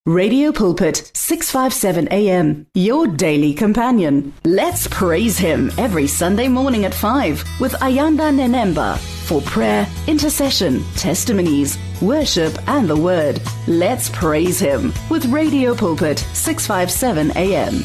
Radio Pulpit, 657 AM, your daily companion. Let's praise him every Sunday morning at 5 with Ayanda Nenemba for prayer, intercession, testimonies, worship and the word. Let's praise him with Radio Pulpit, 657 AM.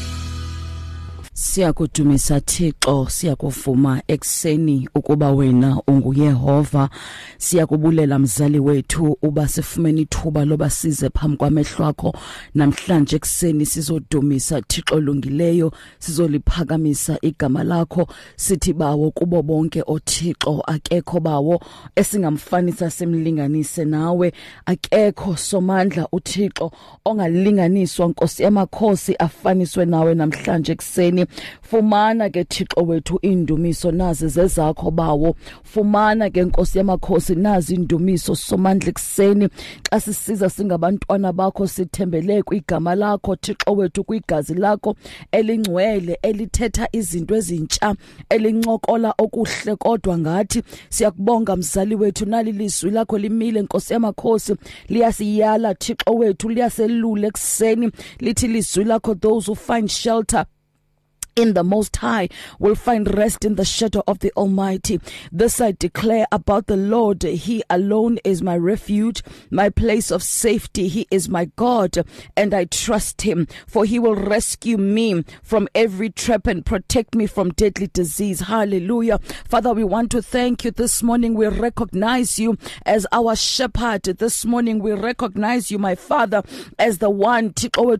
Siyakudumisa Thixo, siyakuvuma ekseni ukuba wena unguYehova. Siyakubulela mzali wethu uba sifumene ithuba loba size phambi kwamehlo akho namhlanje ekseni sizodumisa Thixo olungileyo, sizoliphakamisa igama lakho. Sithi bawo kubo bonke oThixo, akekho bawo esingamfanisa simlinganise nawe, akekho somandla uThixo ongalinganiswa Nkosi yamakhosi afaniswe nawe namhlanje ekseni. Fumana ke Thixo wethu indumiso nazi zezakho bawo, fumana ke Nkosi yamakhosi nazi indumiso somandla ekseni. Xa sisiza singabantwana bakho sithembele kwigama lakho Thixo wethu, kwigazi lakho elingcwele elithetha izinto ezintsha, elincokola okuhle kodwa ngathi. Siyakubonga mzali wethu, nali lizwi lakho limile Nkosi yamakhosi, liyasiyala Thixo wethu, liyaselula ekseni. Lithi lizwi lakho, those who find shelter in the Most High will find rest in the shadow of the Almighty. This I declare about the Lord. He alone is my refuge, my place of safety. He is my God, and I trust him, for he will rescue me from every trap and protect me from deadly disease. Hallelujah. Father, we want to thank you this morning. We recognize you as our shepherd. This morning we recognize you, my Father, as the one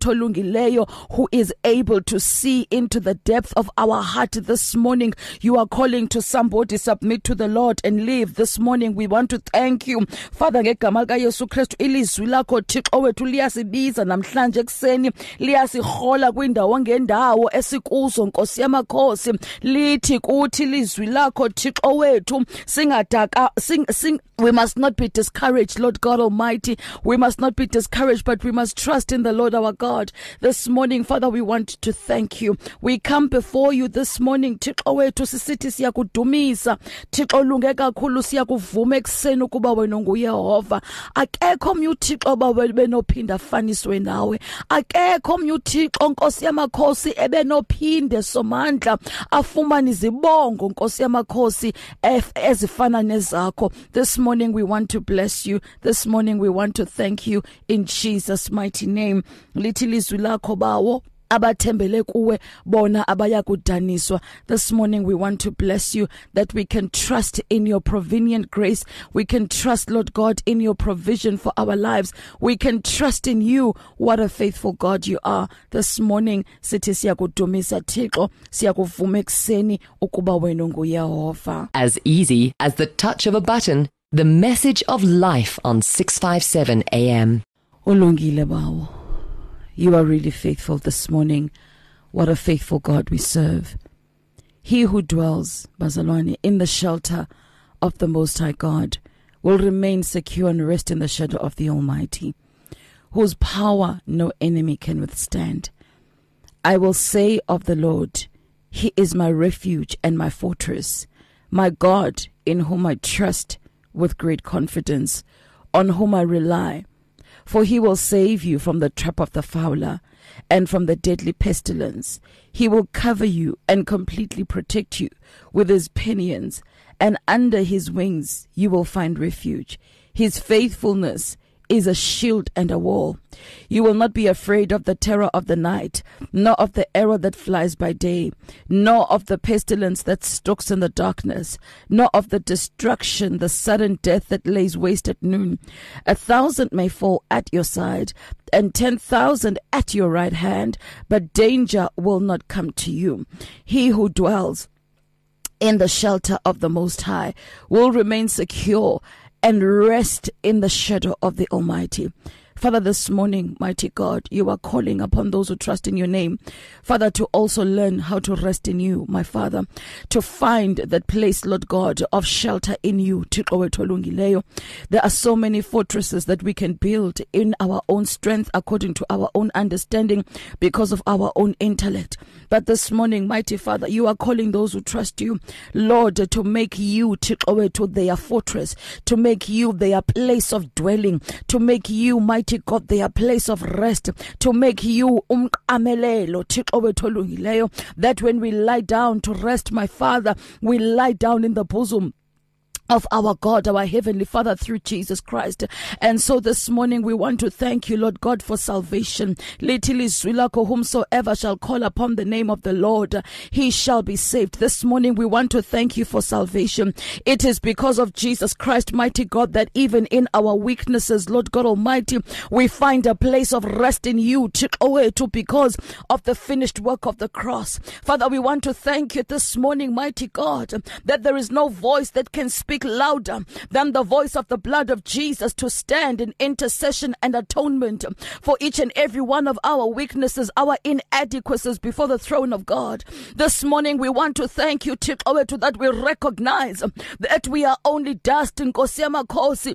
who is able to see into the depth of our heart. This morning you are calling to somebody, submit to the Lord and live. This morning we want to thank you, Father, ngegama lika Yesu Kristu. Ilizwi lakho Thixo wethu liyasibiza namhlanje ekseni, liyasihola kwindawo ngendawo esikuzo Nkosi yamakhosi. Lithi kuthi ilizwi lakho Thixo wethu, singadaka we must not be discouraged, Lord God Almighty. We must not be discouraged, but we must trust in the Lord our God. This morning, Father, we want to thank you. We come before you this morning, Thixo wethu, sisithi siyakudumisa. Thixo lunge kakhulu, siyakuvuma ekseni ukuba wena nguYehova. Akekho omnye uThixo benophinda afaniswe nawe. Akekho omnye uThixo Nkosi yamakhosi ebenophinde somandla afumane izibongo Nkosi yamakhosi ezifana nezakho. This morning we want to bless you. This morning we want to thank you in Jesus' mighty name. Lithi lizwi lakho bawo abathembele kuwe bona abayakudaniswa. This morning we want to bless you that we can trust in your provident grace. We can trust, Lord God, in your provision for our lives. We can trust in you. What a faithful God you are. This morning sithi siyakudumisa Thixo, siyakuvuma ekseni ukuba wena nguYehova. As easy as the touch of a button, the message of life on 657 AM. Ulungile bawo. You are really faithful this morning. What a faithful God we serve. He who dwells, Bazalwane, in the shelter of the Most High God will remain secure and rest in the shadow of the Almighty, whose power no enemy can withstand. I will say of the Lord, He is my refuge and my fortress, my God in whom I trust with great confidence, on whom I rely. For he will save you from the trap of the fowler and from the deadly pestilence. He will cover you and completely protect you with his pinions, and under his wings you will find refuge. His faithfulness is a shield and a wall. You will not be afraid of the terror of the night, nor of the arrow that flies by day, nor of the pestilence that stalks in the darkness, nor of the destruction, the sudden death that lays waste at noon. 1,000 may fall at your side, and 10,000 at your right hand, but danger will not come to you. He who dwells in the shelter of the Most High will remain secure and rest in the shadow of the Almighty. Father, this morning, mighty God, you are calling upon those who trust in your name, Father, to also learn how to rest in you, my Father, to find that place, Lord God, of shelter in you. There are so many fortresses that we can build in our own strength, according to our own understanding, because of our own intellect. But this morning, mighty Father, you are calling those who trust you, Lord, to make you their fortress, to make you their place of dwelling, to make you, mighty mighty God, their place of rest, to make you umqamelelo Thixo wethu olungileyo, that when we lie down to rest, my Father, we lie down in the bosom of our God, our Heavenly Father, through Jesus Christ. And so this morning we want to thank you, Lord God, for salvation. Little Zwilako, whomsoever shall call upon the name of the Lord, he shall be saved. This morning we want to thank you for salvation. It is because of Jesus Christ, mighty God, that even in our weaknesses, Lord God Almighty, we find a place of rest in you, because of the finished work of the cross. Father, we want to thank you this morning, mighty God, that there is no voice that can speak louder than the voice of the blood of Jesus to stand in intercession and atonement for each and every one of our weaknesses, our inadequacies before the throne of God. This morning we want to thank you, Thixo, that we recognize that we are only dust in Nkosi yamakhosi.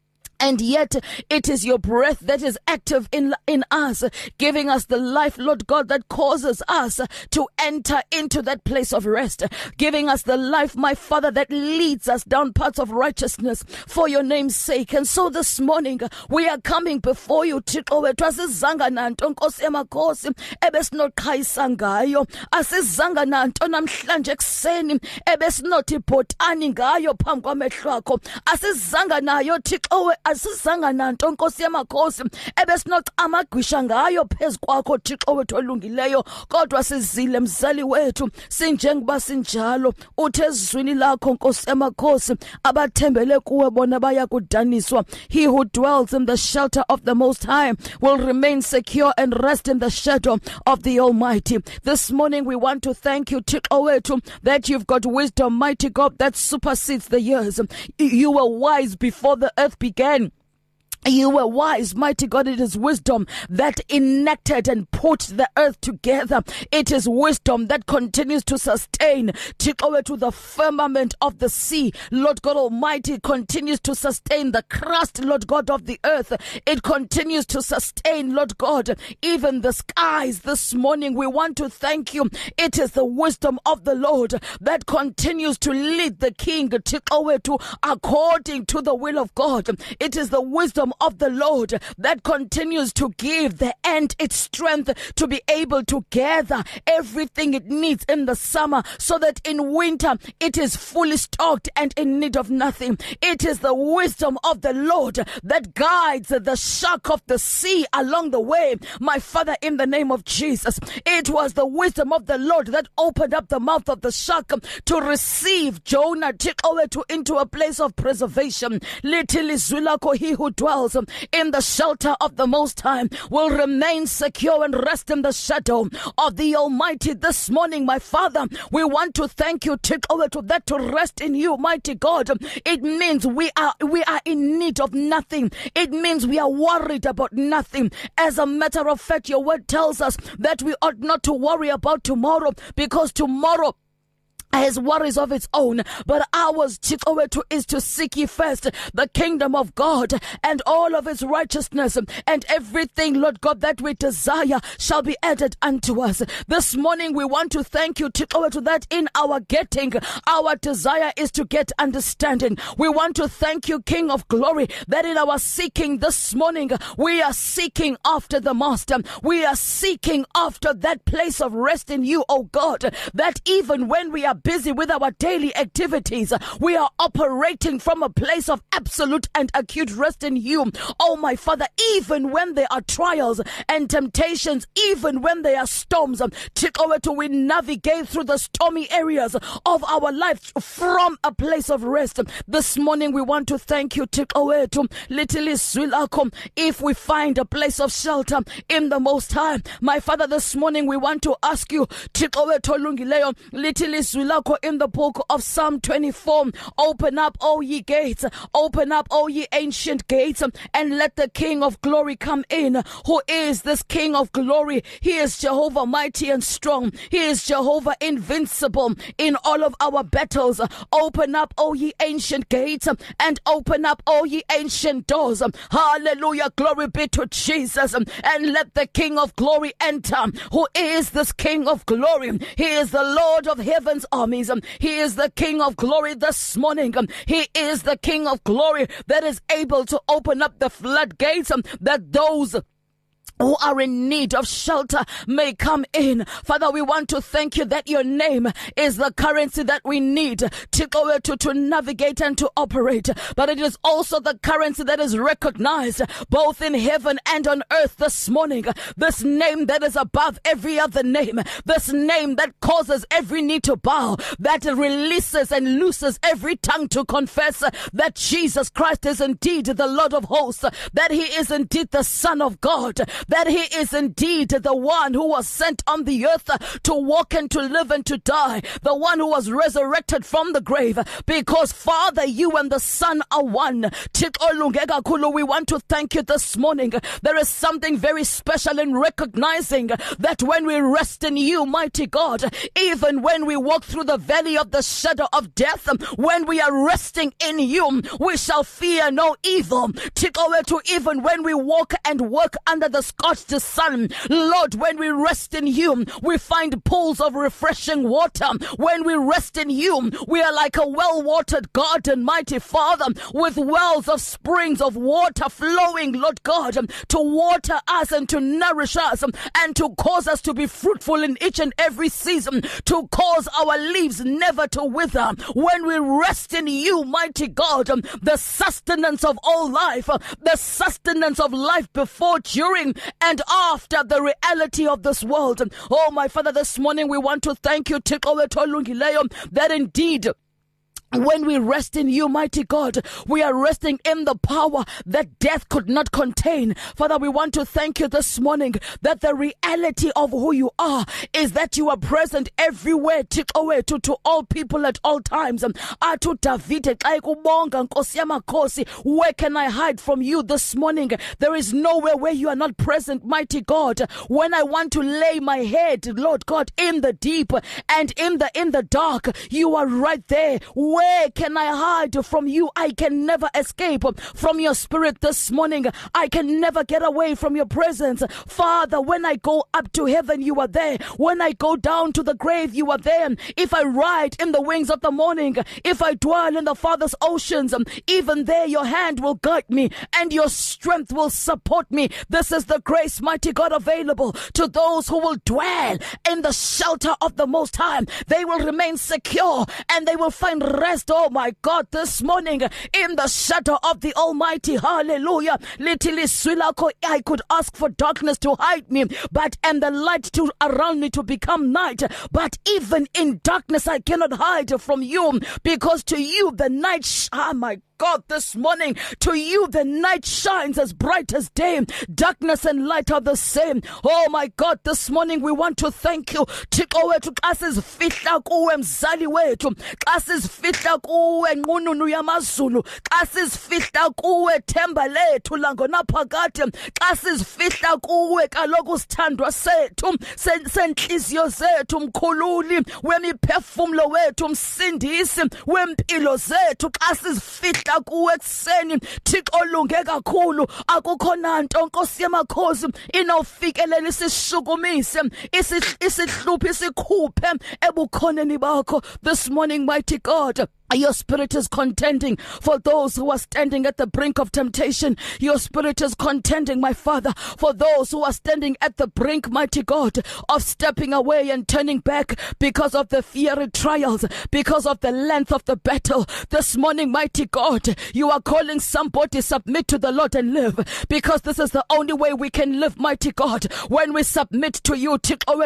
And yet it is your breath that is active in us, giving us the life, Lord God, that causes us to enter into that place of rest, giving us the life, my Father, that leads us down paths of righteousness for your name's sake. And so this morning we are coming before you, Thixo wethu, asizanga nanto Nkosi yamakhosi ebesinoqhayisa ngayo, asizanga nanto namhlanje ekuseni ebesinothi bhotani ngayo phambi kwamehlo akho, asizanga nayo Thixo, asizanga nanto Nkosi yamakhosi ebesinoqamagwisha ngayo phezu kwakho Thixo wethu olungileyo, kodwa sizile mzali wethu sinjengoba sinjalo. Uthe ezwini lakho Nkosi yamakhosi abathembele kuwe bona bayakudaniswa. He who dwells in the shelter of the Most High will remain secure and rest in the shadow of the Almighty. This morning we want to thank you, Thixo wethu, that you've got wisdom, mighty God, that supersedes the years. You were wise before the earth began. You were wise, mighty God. It is wisdom that enacted and put the earth together. It is wisdom that continues to sustain to the firmament of the sea. Lord God Almighty continues to sustain the crust, Lord God, of the earth. It continues to sustain, Lord God, even the skies. This morning we want to thank you. It is the wisdom of the Lord that continues to lead the king according to the will of God. It is the wisdom of the Lord that continues to give the ant its strength to be able to gather everything it needs in the summer, so that in winter it is fully stocked and in need of nothing. It is the wisdom of the Lord that guides the shark of the sea along the way, my Father, in the name of Jesus. It was the wisdom of the Lord that opened up the mouth of the shark to receive Jonah into a place of preservation. Little Zwilako, he who dwells in the shelter of the Most High will remain secure and rest in the shadow of the Almighty. This morning, my Father, we want to thank you, that to rest in you, mighty God, it means we are in need of nothing. It means we are worried about nothing. As a matter of fact, your word tells us that we ought not to worry about tomorrow, because tomorrow has worries of its own, but ours is to seek ye first the kingdom of God and all of its righteousness, and everything, Lord God, that we desire shall be added unto us. This morning we want to thank you that in our getting, our desire is to get understanding. We want to thank you, King of Glory, that in our seeking this morning, we are seeking after the Master. We are seeking after that place of rest in you, oh God, that even when we are busy with our daily activities, we are operating from a place of absolute and acute rest in you. Oh my Father, even when there are trials and temptations, even when there are storms, we navigate through the stormy areas of our life from a place of rest. This morning we want to thank you, if we find a place of shelter in the Most High. My Father, this morning we want to ask you, in the book of Psalm 24, open up, O ye gates, open up, O ye ancient gates, and let the King of Glory come in. Who is this King of Glory? He is Jehovah mighty and strong. He is Jehovah invincible in all of our battles. Open up, O ye ancient gates, and open up, O ye ancient doors. Hallelujah, glory be to Jesus, and let the King of Glory enter. Who is this King of Glory? He is the Lord of heaven's armies. He is the King of glory this morning. He is the King of glory that is able to open up the floodgates, that those who are in need of shelter may come in. Father, we want to thank you that your name is the currency that we need to navigate and to operate. But it is also the currency that is recognized both in heaven and on earth this morning. This name that is above every other name. This name that causes every knee to bow. That releases and looses every tongue to confess that Jesus Christ is indeed the Lord of hosts. That he is indeed the Son of God. That he is indeed the one who was sent on the earth to walk and to live and to die, the one who was resurrected from the grave, because Father, you and the Son are one. We want to thank you this morning. There is something very special in recognizing that when we rest in you, mighty God, even when we walk through the valley of the shadow of death, when we are resting in you, we shall fear no evil. Even when we walk and work under the scorched sun, Lord, when we rest in you, we find pools of refreshing water. When we rest in you, we are like a well-watered garden, mighty Father, with wells of springs of water flowing, Lord God, to water us and to nourish us and to cause us to be fruitful in each and every season, to cause our leaves never to wither. When we rest in you, mighty God, the sustenance of all life, the sustenance of life before, during, and after the reality of this world. Oh, my Father, this morning we want to thank you, that indeed, when we rest in you, mighty God, we are resting in the power that death could not contain. Father, we want to thank you this morning that the reality of who you are is that you are present everywhere, to all people at all times. Where can I hide from you this morning? There is nowhere where you are not present, mighty God. When I want to lay my head, Lord God, in the deep and in the dark, you are right there. Where can I hide from you? I can never escape from your spirit this morning. I can never get away from your presence. Father, when I go up to heaven, you are there. When I go down to the grave, you are there. If I ride in the wings of the morning, if I dwell in the Father's oceans, even there your hand will guide me and your strength will support me. This is the grace, mighty God, available to those who will dwell in the shelter of the Most High. They will remain secure and they will find rest, oh my God, this morning in the shadow of the Almighty. Hallelujah. I could ask for darkness to hide me, and the light to around me to become night. But even in darkness, I cannot hide from you, because to you the night, my God, this morning, to you the night shines as bright as day. Darkness and light are the same. Oh my God, this morning we want to thank you. Asizifihla kuwe mzali wethu, asizifihla kuwe nqununu yamazulu, asizifihla kuwe themba lethu langonaphakade, asizifihla kuwe kaloku sithandwa sethu senhliziyo zethu, mkhululi wemiphefumulo wethu, msindisi wempilo zethu, asizifihla kuwe ekseni. Thixo olunge kakhulu, akukhona nto Nkosi yamakhosi inofikelela isishukumise, isihluphe, isikhuphe ebukhoneni bakho this morning, mighty God. Your spirit is contending for those who are standing at the brink of temptation. Your spirit is contending, my Father, for those who are standing at the brink, mighty God, of stepping away and turning back because of the fiery trials, because of the length of the battle. This morning, mighty God, you are calling somebody, submit to the Lord and live, because this is the only way we can live, mighty God, when we submit to you.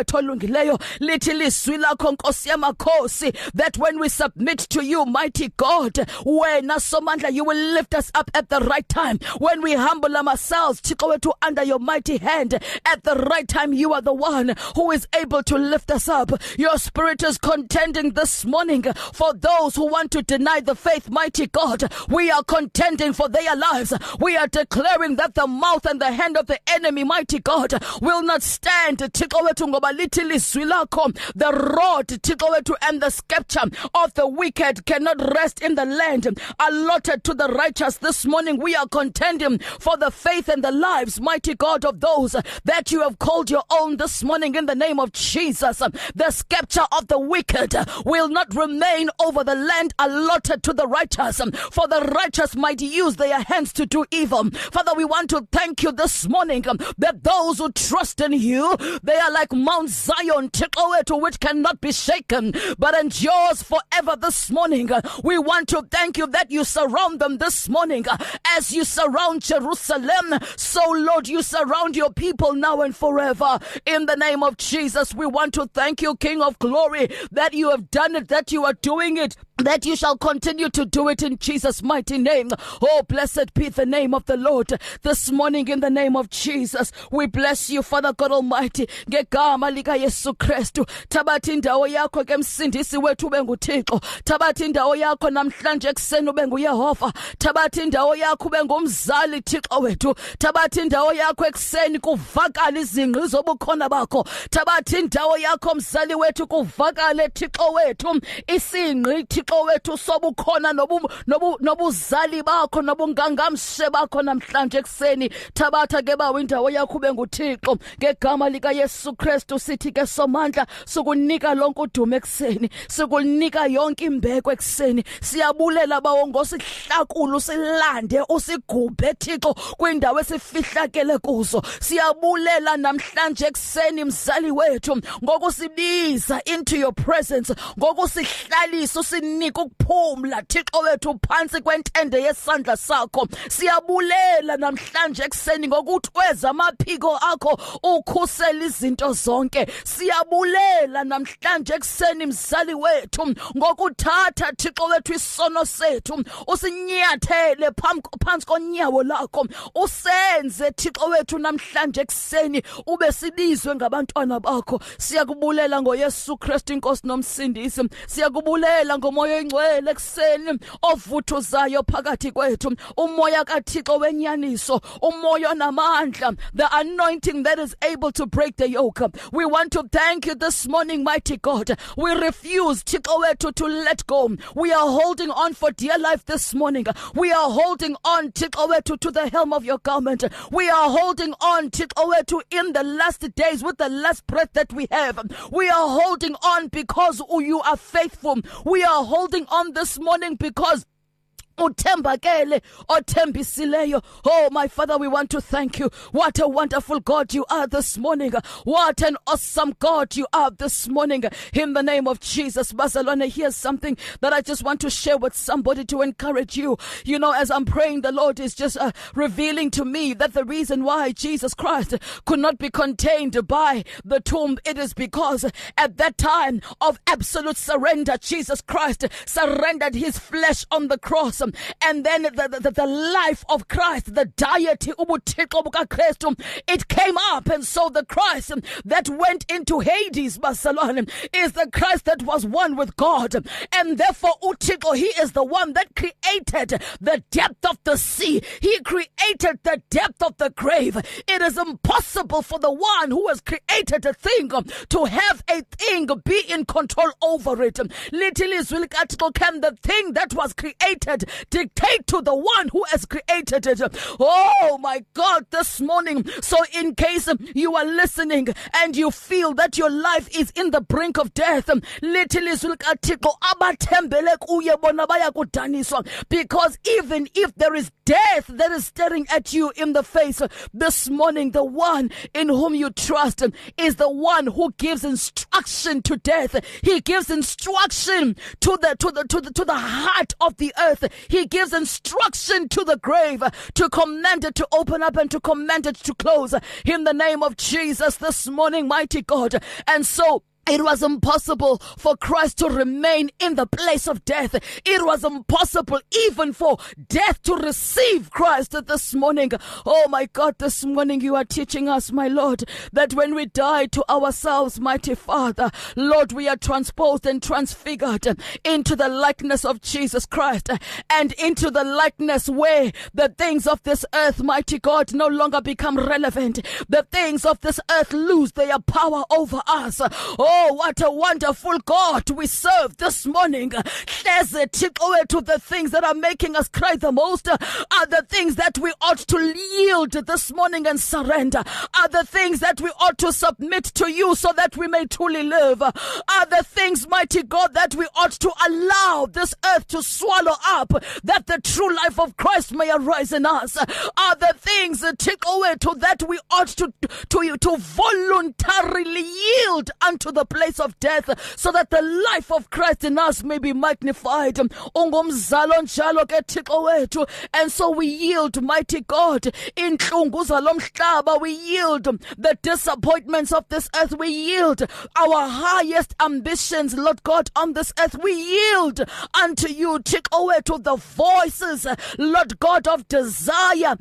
That when we submit to you, mighty God, when Asomandla, you will lift us up at the right time. When we humble ourselves under your mighty hand, at the right time, you are the one who is able to lift us up. Your spirit is contending this morning for those who want to deny the faith, mighty God. We are contending for their lives. We are declaring that the mouth and the hand of the enemy, mighty God, will not stand. The rod and the scepter of the wicked can cannot rest in the land allotted to the righteous. This morning we are contending for the faith and the lives, mighty God, of those that you have called your own this morning in the name of Jesus. The scepter of the wicked will not remain over the land allotted to the righteous, for the righteous might use their hands to do evil. Father, we want to thank you this morning that those who trust in you, they are like Mount Zion, which cannot be shaken but endures forever. This morning we want to thank you that you surround them this morning as you surround Jerusalem. So Lord, you surround your people now and forever in the name of Jesus. We want to thank you, King of Glory, that you have done it, that you are doing it, that you shall continue to do it in Jesus' mighty name. Oh, blessed be the name of the Lord this morning in the name of Jesus. We bless you, Father God Almighty, ngegama lika Yesu Kristu. Thabatha indawo yakho ke msindisi wethu ube nguThixo. Thabatha indawo yakho namhlanje ekseni ube nguYehova. Thabatha indawo yakho ube ngumzali Thixo wethu. Thabatha indawo yakho ekseni kuvakala izingqi zobukhona bakho. Thabatha indawo yakho mzali wethu kuvakale Thixo wethu isingqi Thixo wethu sobukhona nobuzali bakho nobungangamshe bakho namhlanje ekseni. Thabatha ke bawo indawo yakho ube nguThixo ngegama lika Yesu Kristu. Sithi ke somandla sukunika lonke udumo ekseni, sikunika yonke imbeko ekseni. Siyabulela bawo ngosihlakulu silande usigubhe Thixo kwindawo esifihlakele kuzo. Siyabulela namhlanje ekseni mzali wethu ngokusibiza into your presence, ngokusihlalisa usinika ukuphumla Thixo wethu phansi kwentende yesandla sakho. Siyabulela namhlanje ekseni ngokuthweza amaphiko akho ukhusela izinto zonke. Siyabulela namhlanje ekseni mzali wethu ngokuthatha Thixo wethu isono sethu usinyathele phansi konyawo lakho. Usenze Thixo wethu namhlanje ekseni ube sibizwe ngabantwana bakho. Siyakubulela ngoYesu Kristu inkosi nomsindisi. Siyakubulela ngomoya oyingcwele ekseni ovuthuzayo phakathi kwethu, umoya kaThixo wenyaniso, umoya onamandla, the anointing that is able to break the yoke. We want to thank you this morning, mighty God. We refuse Thixo wethu to let go. We are holding on for dear life this morning. We are holding on Thixo wethu to the helm of your garment. We are holding on Thixo wethu in the last days with the last breath that we have. We are holding on because you are faithful. We are holding on this morning because uthembakele othembisileyo. Oh my Father, we want to thank you. What a wonderful God you are this morning. What an awesome God you are this morning. In the name of Jesus. Barcelona, here's something that I just want to share with somebody to encourage you. You know, as I'm praying, the Lord is just revealing to me that the reason why Jesus Christ could not be contained by the tomb, it is because at that time of absolute surrender, Jesus Christ surrendered his flesh on the cross. And then the life of Christ, the deity, it came up. And so the Christ that went into Hades, Barcelona, is the Christ that was one with God. And therefore, he is the one that created the depth of the sea. He created the depth of the grave. It is impossible for the one who has created a thing to have a thing be in control over it. Literally, can the thing that was created dictate to the one who has created it? Oh my God, this morning. So in case you are listening and you feel that your life is in the brink of death, literally, because even if there is death that is staring at you in the face this morning, the one in whom you trust is the one who gives instruction to death. He gives instruction to the heart of the earth. He gives instruction to the grave to command it to open up and to command it to close in the name of Jesus this morning, mighty God. And so it was impossible for Christ to remain in the place of death. It was impossible even for death to receive Christ this morning. Oh my God, this morning you are teaching us, my Lord, that when we die to ourselves, mighty Father, Lord, we are transposed and transfigured into the likeness of Jesus Christ and into the likeness where the things of this earth, mighty God, no longer become relevant. The things of this earth lose their power over us. Oh Oh, what a wonderful God we serve this morning. To the things that are making us cry the most are the things that we ought to yield this morning and surrender, are the things that we ought to submit to you so that we may truly live, are the things, mighty God, that we ought to allow this earth to swallow up, that the true life of Christ may arise in us, are the things that we ought to voluntarily yield unto the place of death so that the life of Christ in us may be magnified. And so we yield, mighty God, in we yield the disappointments of this earth, we yield our highest ambitions, Lord God, on this earth, we yield unto you, to the voices, Lord God, of desire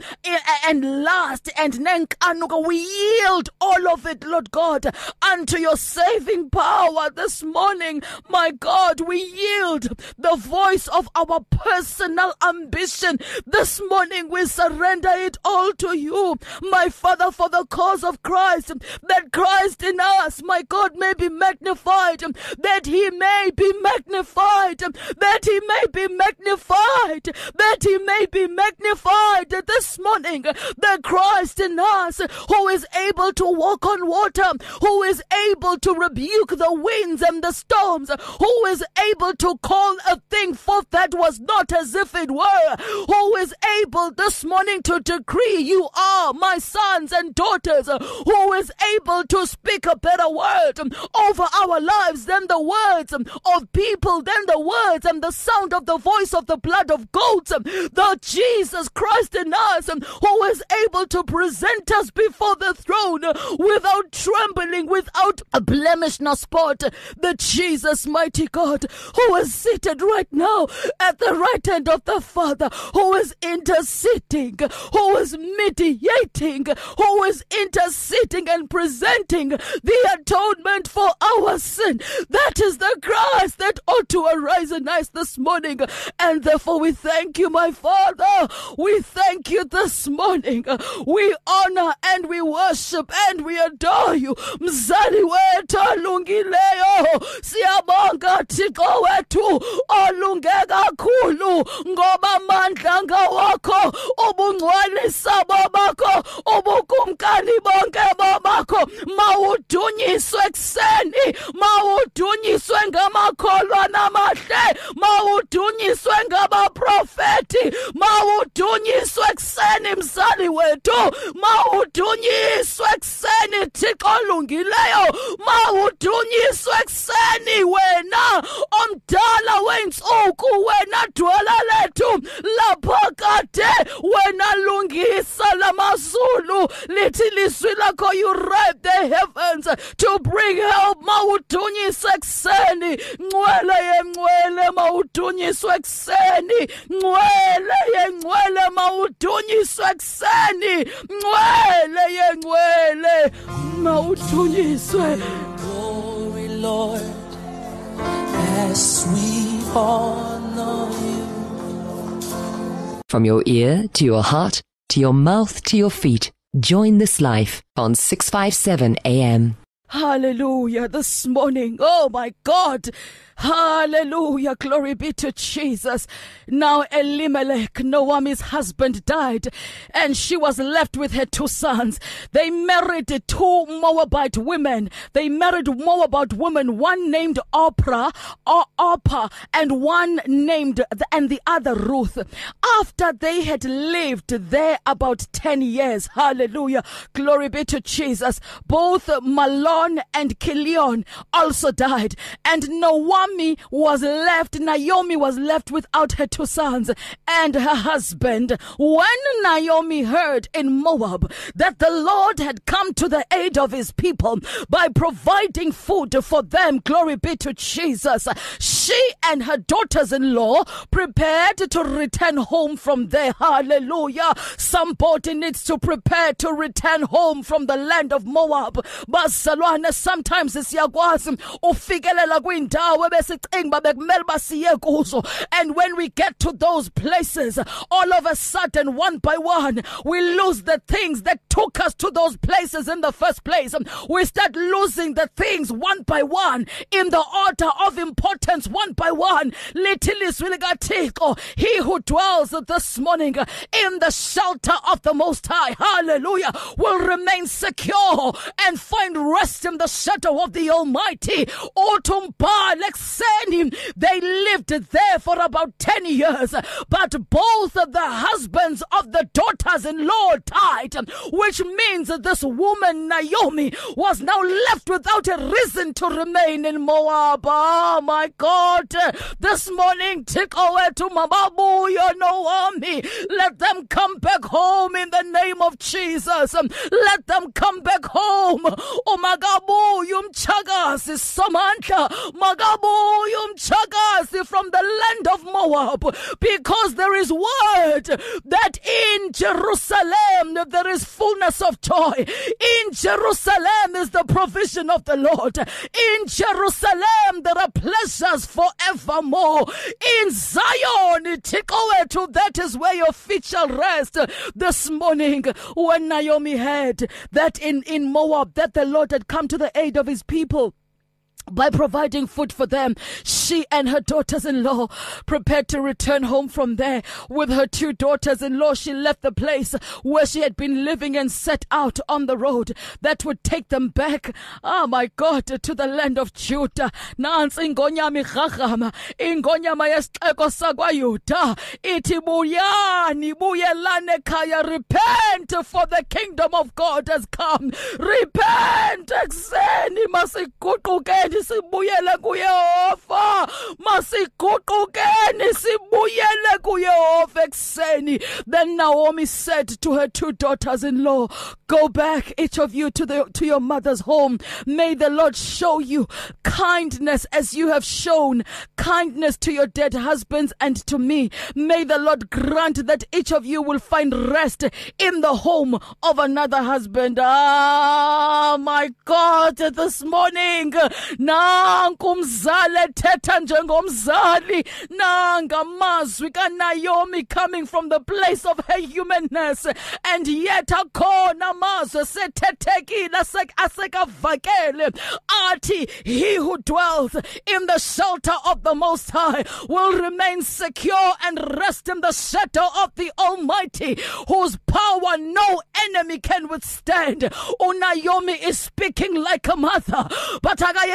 and lust and nenkanuka. We yield all of it, Lord God, unto your saving power this morning. My God, we yield the voice of our personal ambition this morning. We surrender it all to you, my Father, for the cause of Christ, that Christ in us, my God, may be magnified, that he may be magnified, that he may be magnified, that he may be magnified this morning. The Christ in us, who is able to walk on water, who is able to rebuke the winds and the storms, who is able to call a thing forth that was not as if it were, who is able this morning to decree, you are my sons and daughters, who is able to speak a better word over our lives than the words of people, than the words and the sound of the voice of the blood of goats, the Jesus Christ in us, who is able to present us before the throne without trembling, without a blemish nor spot, the Jesus, mighty God, who is seated right now at the right hand of the Father, who is interceding, who is mediating, who is interceding and presenting the atonement for our sin. That is the Christ that ought to arise in us this morning. And therefore we thank you, my Father. We thank you this morning. We honor and we worship and we adore you. Mzali wetu olungileyo, siyabonga Thixo wethu olunge kakhulu, ngoba amandla ngawakho, ubungcwelisa babakho, ubukumkani bonke babakho. Mawudunyiswe ekseni, mawudunyiswe ngamakholwana amahle, mawudunyiswe ngabaprofeti, mawudunyiswe ekseni mzali wethu, mawudunyiswe ekseni Thixo olungileyo, mawudunyiswe ekseni wena omdala wentsuku, wena dwala lethu lapha kade, wena lungisa lamazulu, lithi lizwi lakho, you write the heavens to bring help. Mawudunyiswe ekseni, ngcwele yengcwele mawudunyiswe ekseni, ngcwele yengcwele mawudunyiswe ekseni, ngcwele yengcwele mawudunyiswe. Glory, Lord, as we honor you. From your ear to your heart, to your mouth to your feet, join this life on 657 AM. Hallelujah, this morning, oh my God, hallelujah, glory be to Jesus. Now Elimelech, Naomi's husband, died, and she was left with her two sons. They married two Moabite women. They married Moabite women, one named Orpah, and one named, and the other Ruth. After they had lived there about 10 years, hallelujah, glory be to Jesus, both Mahlon and Chilion also died, and Naomi was left without her two sons and her husband. When Naomi heard in Moab that the Lord had come to the aid of his people by providing food for them, glory be to Jesus, she and her daughters-in-law prepared to return home from there. Hallelujah. Somebody needs to prepare to return home from the land of Moab. Basalwa bantwana sometimes siyakwazi ufikelela kwindawo ebesicinga bekumele basiye kuzo, and when we get to those places, all of a sudden, one by one, we lose the things that took us to those places in the first place. We start losing the things one by one in the order of importance, one by one. He who dwells this morning in the shelter of the Most High, hallelujah, will remain secure and find rest in the shadow of the Almighty. They lived there for about 10 years, but both of the husbands of the daughters-in-law died, which means that this woman Naomi was now left without a reason to remain in Moab. Oh my God, this morning, take away to Mababu, your Naomi. Let them come back home in the name of Jesus. Let them come back home. Oh Magabu, Yumchagasi Samantha, Magabu, Yumchagasi from the land of Moab, because there is word that in Jerusalem there is fullness of joy. In Jerusalem is the provision of the Lord. In Jerusalem there are pleasures forevermore. In Zion, that is where your feet shall rest. This morning, when Naomi heard that in Moab that the Lord had come to the aid of his people by providing food for them, she and her daughters-in-law prepared to return home from there. With her 2 daughters-in-law, she left the place where she had been living and set out on the road that would take them back, oh my God, to the land of Judah. Nansi ingonyama igagama, ingonyama yesixeko sakwaYuda ithi buyani buyelane ekhaya. Repent, for the kingdom of God has come. Repent ekseni, masiguqukeni sibuyele kuYehova, masiguqukeni sibuyele kuYehova ekseni. Then Naomi said to her 2 daughters-in-law, go back, each of you, to your mother's home. May the Lord show you kindness as you have shown kindness to your dead husbands and to me. May the Lord grant that each of you will find rest in the home of another husband. Ah, my God, this morning, nanku umzali ethetha njengomzali, nanga mazwi kaNaomi coming from the place of her humanness, and yet akhona amazwi sethethekile asekavakele athi, he who dwells in the shelter of the Most High will remain secure and rest in the shadow of the Almighty, whose power no enemy can withstand. Naomi is speaking like a mother, but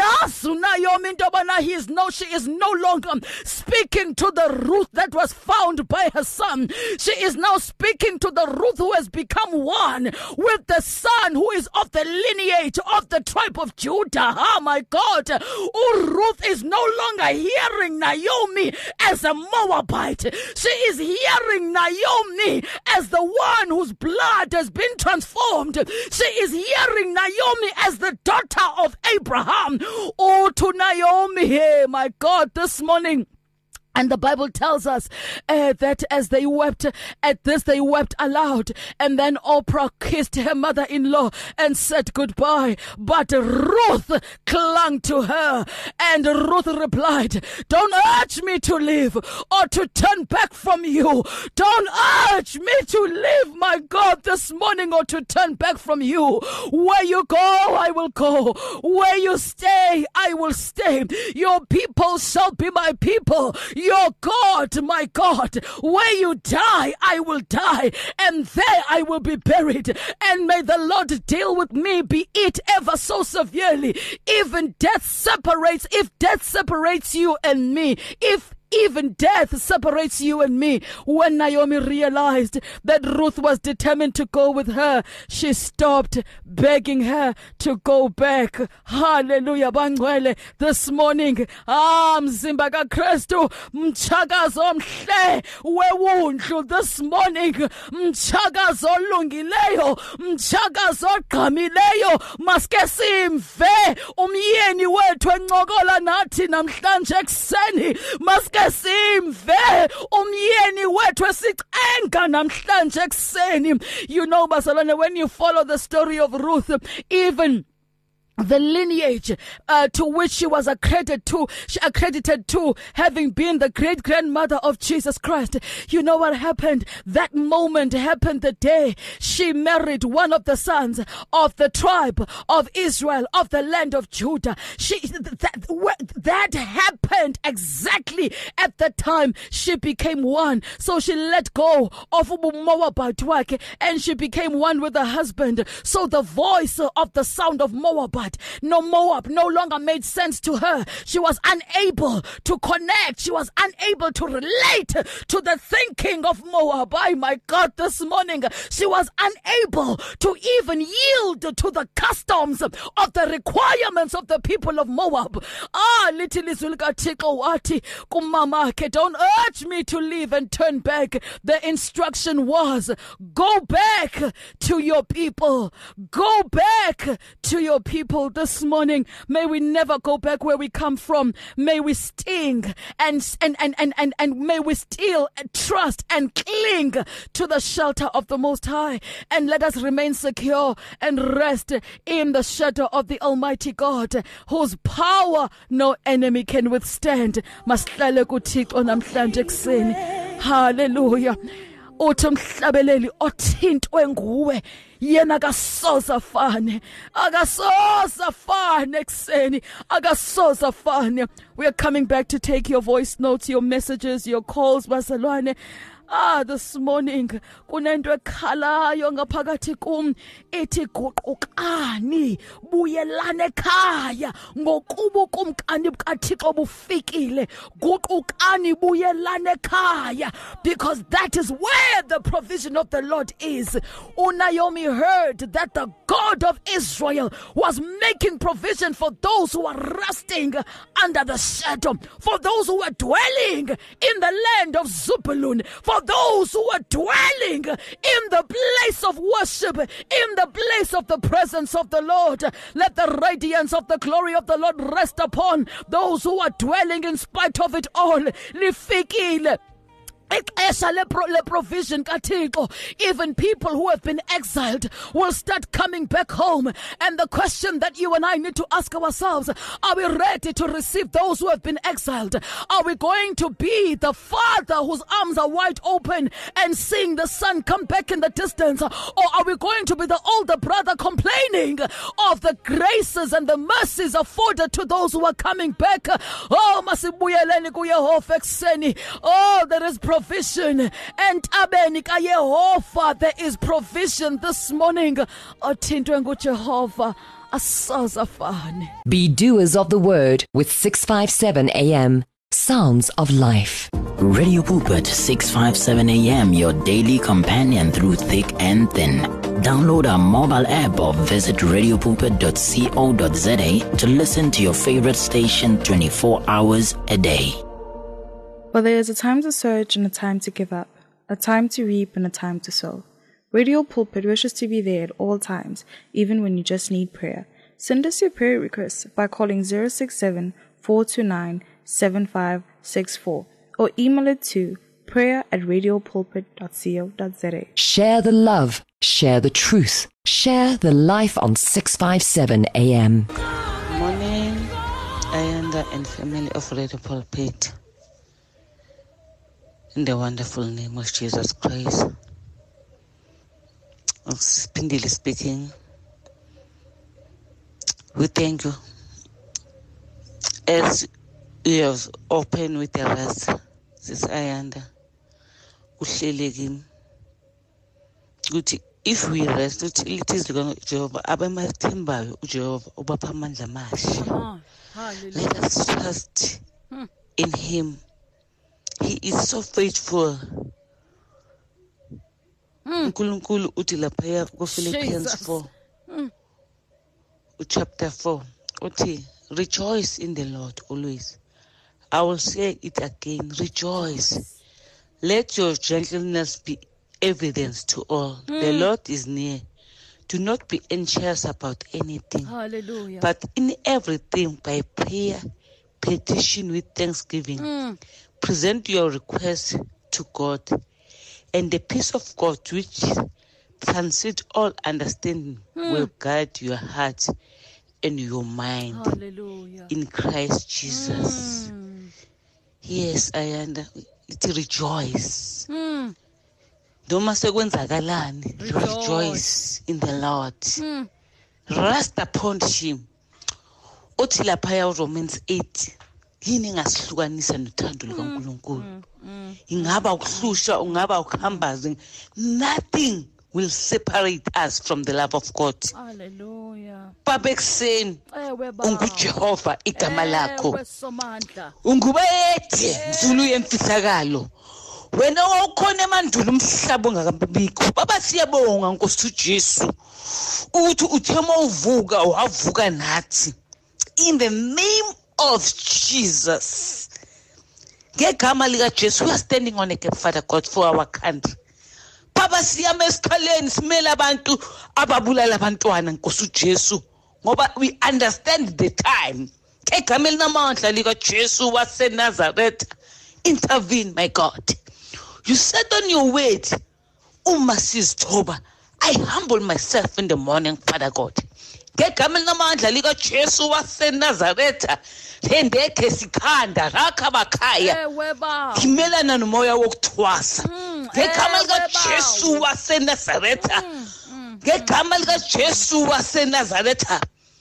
Naomi she is no longer speaking to the Ruth that was found by her son. She is now speaking to the Ruth who has become one with the son who is of the lineage of the tribe of Judah. Oh my God, Ruth is no longer hearing Naomi as a Moabite. She is hearing Naomi as the one whose blood has been transformed. She is hearing Naomi as the daughter of Abraham. Oh, to Naomi, hey, my God, this morning. And the Bible tells us that as they wept at this, they wept aloud. And then Oprah kissed her mother-in-law and said goodbye. But Ruth clung to her. And Ruth replied, don't urge me to leave or to turn back from you. Don't urge me to leave, my God, this morning, or to turn back from you. Where you go, I will go. Where you stay, I will stay. Your people shall be my people. Your God, my God, where you die, I will die, and there I will be buried. And may the Lord deal with me, be it ever so severely. Even death separates, if death separates you and me, if even death separates you and me. When Naomi realized that Ruth was determined to go with her, she stopped begging her to go back. Hallelujah, bangcwele. This morning, mzimba kaKristu, mchakazo omhle wewundlu. This morning, mchakazo olungileyo, mchakazo ogqamileyo, maske simve umyeni wethu encokola nathi namhlanje ekseni. Maske simve umyeni wethu esicenga namhlanje ekseni. You know, bazalwane, when you follow the story of Ruth, even the lineage to which she was accredited to, having been the great-grandmother of Jesus Christ. You know what happened? That moment happened the day she married one of the sons of the tribe of Israel, of the land of Judah. That happened exactly at the time she became one. So she let go of Moabite wakhe and she became one with her husband. So the voice of the sound of Moabite, no Moab, no longer made sense to her. She was unable to connect. She was unable to relate to the thinking of Moab. Oh my God, this morning she was unable to even yield to the customs of the requirements of the people of Moab. Little Izulkathixo wathi kumama ke, don't urge me to leave and turn back. The instruction was, go back to your people. Go back to your people. This morning, may we never go back where we come from. May we sting and may we still trust and cling to the shelter of the Most High, and let us remain secure and rest in the shadow of the Almighty God, whose power no enemy can withstand. Masihlale kuThixo namhlanje ekuseni. Hallelujah. Uthi umhlabeleli othintwe nguwe yena akasoza fane ekuseni akasoza fane. We are coming back to take your voice notes, your messages, your calls, bazalwane. This morning kunento ekhalayo ngaphakathi kum ethi guqukani buyelane ekhaya ngokuba ukumkani bukaThixo bufikile. Guqukani buyelane ekhaya, because that is where the provision of the Lord is. Naomi heard that the God of Israel was making provision for those who are resting under the shadow, for those who are dwelling in the land of Zebulun, for those who are dwelling in the place of worship, in the place of the presence of the Lord. Let the radiance of the glory of the Lord rest upon those who are dwelling in spite of it all. Lifikile le provision kaThixo. Even people who have been exiled will start coming back home. And the question that you and I need to ask ourselves, are we ready to receive those who have been exiled? Are we going to be the father whose arms are wide open and seeing the son come back in the distance? Or are we going to be the older brother complaining of the graces and the mercies afforded to those who are coming back? Masibuyeleni kuYehova ekuseni. There is provision, and abeni kaYehova there is provision this morning. Othintwe nguJehova asoza fane. Be doers of the word with 657 AM. Sounds of Life. Radio Pulpit 657 AM, your daily companion through thick and thin. Download our mobile app or visit radiopulpit.co.za to listen to your favorite station 24 hours a day. But there is a time to search and a time to give up, a time to reap and a time to sow. Radio Pulpit wishes to be there at all times, even when you just need prayer. Send us your prayer requests by calling 067-429-7564 or email it to prayer@radiopulpit.co.za. Share the love, share the truth, share the life on 657 AM. Morning, Ayanda and family of Radio Pulpit. In the wonderful name of Jesus Christ. Spindily speaking, we thank you as you have opened with the rest. Sis Ayanda, if we rest, it is Jehovah. Abamathembayo Jehovah ubapha amandla amahle. Let us trust in Him. He is so faithful. uNkulunkulu uthi lapha kuPhilippians 4 chapter 4 uthi rejoice in the Lord always. I will say it again, rejoice. Let your gentleness be evidence to all. The Lord is near. Do not be anxious about anything. Hallelujah. But in everything by prayer, petition with thanksgiving. Present your request to God, and the peace of God, which transcends all understanding, will guide your heart and your mind Hallelujah. in Christ Jesus. Yes, I understand. Rejoice. Noma sekwenzakalani, rejoice in the Lord. Rest upon him. Uthi lapha Romans 8 yini ngasihlukanisa nothando likaNkulunkulu. Ingaba ukuhlusha, ungaba ukuhambaza, nothing will separate us from the love of God. Hallelujah. Baba ekuseni unguJehova igama lakho. Wesomandla. Ungubayethe Zulu yemfihlakalo. Wena awukhona emandulo umhlaba ongakabikho. Baba siyabonga Nkosi uJesu ukuthi uthema uvuka wavuka nathi. In the name of Jesus. Ngegama lika Jesu we are standing on a gap, Father God, for our country. Baba siyame esikhaleni simele abantu ababulala abantwana Nkosi uJesu ngoba we understand the time. Ngegama linamandla lika Jesu waseNazareth, intervene, my God. You said on your word, uma sizithoba, I humble myself in the morning, Father God. Ngegama linamandla lika Jesu waseNazareth, hendeke sikhanda rakha bakhaya. Khimelana nomoya wokuthwasa. Ngegama lika Jesu waseNazareth. Ngegama lika Jesu waseNazareth.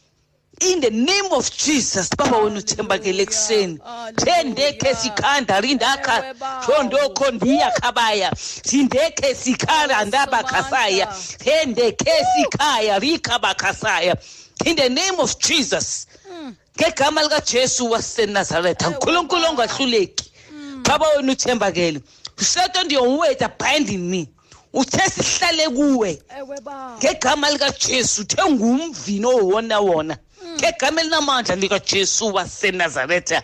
In the name of Jesus, Baba wena uthembakele ekseni. Thendeke sikhanda rindakha thondo khondiya khabaya. Sindeke sikhara ndaba khasaya. Thendeke sikhaya rikha bakhasaya. In the name of Jesus. Ngegama lika Jesu waseNazareth, uNkulunkulu ongahluleki. Baba wena uthembakele. You said on your word, abide in me. Uthe sihlale kuwe. Ngegama lika Jesu uthe ngumvino wona. Ngegama linamandla lika Jesu waseNazareth.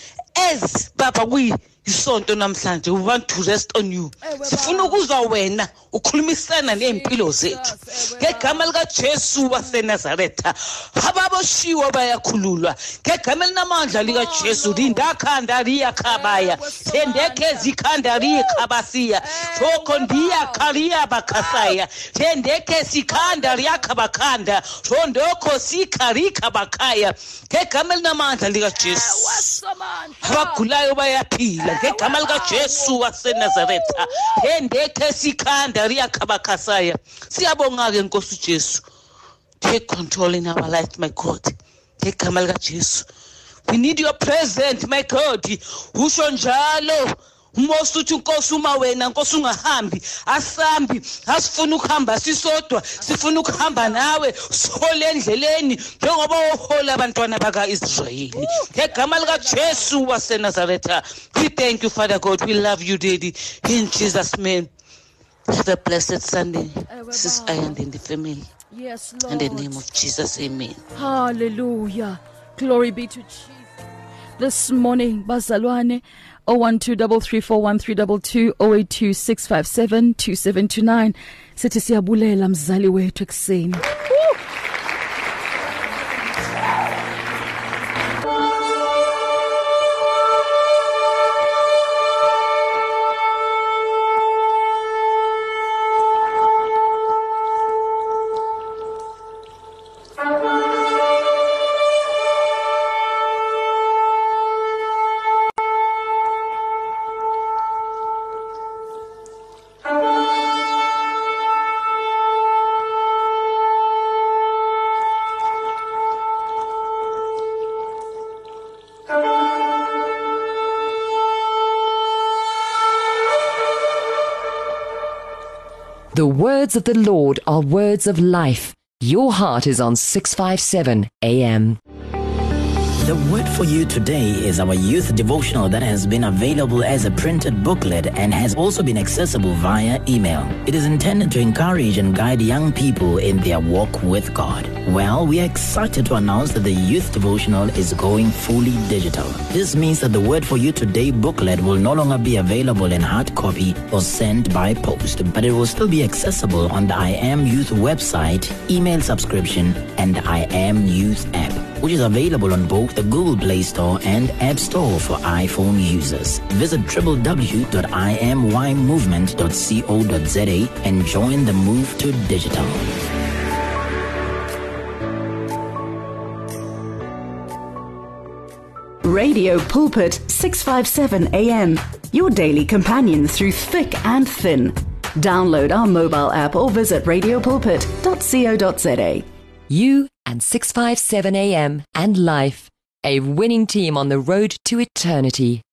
As Baba isonto namhlanje we want to rest on you. Sifuna ukuzwa wena ukhulumisana nezimpilo zethu. Ngegama lika Jesu waseNazareth. Ababoshiwa bayakhululwa. Ngegama linamandla lika Jesu lindakhanda liyakhabaya. Thendeke zikhanda liyakhabasiya. Thokondiya khaliya bakhasaya. Thendeke sikhanda liyakhabakhanda. Thondoko sikharika bakhaya. Ngegama linamandla lika Jesu. Abagulayo bayaphila. Ngegama lika Jesu waseNazareth. Hendeke sikhanda liyakhabakasaya. Siyabonga ke Nkosi uJesu. Take control in our life, my God. Ngegama lika Jesu. We need your presence, my God. Usho njalo. Umosi uthi Nkosi uma wena Nkosi ungahambi, asambi, asifuna ukuhamba sisodwa, sifuna ukuhamba nawe, sihole endleleni njengoba uhola abantwana bakaIsrayeli. Ngegama lika Jesu waseNazareth. We thank you, Father God. We love you, Daddy. In Jesus' name. Have a blessed Sunday. This is Ayanda and the family. Yes, Lord. In the name of Jesus, amen. Hallelujah. Glory be to Jesus. This morning, bazalwane, 012334132 08265727229. Sithi siyabulela mzali wethu ekseni. The words of the Lord are words of life. Your heart is on 657 AM. The word for you today is our youth devotional that has been available as a printed booklet and has also been accessible via email. It is intended to encourage and guide young people in their walk with God. Well, we are excited to announce that the youth devotional is going fully digital. This means that the word for you today booklet will no longer be available in hard copy or sent by post, but it will still be accessible on the I Am Youth website, email subscription, and I Am Youth app, which is available on both the Google Play Store and App Store for iPhone users. Visit www.imymovement.co.za and join the move to digital. Radio Pulpit 657 AM, your daily companion through thick and thin. Download our mobile app or visit radiopulpit.co.za. You and 657 AM and life, a winning team on the road to eternity.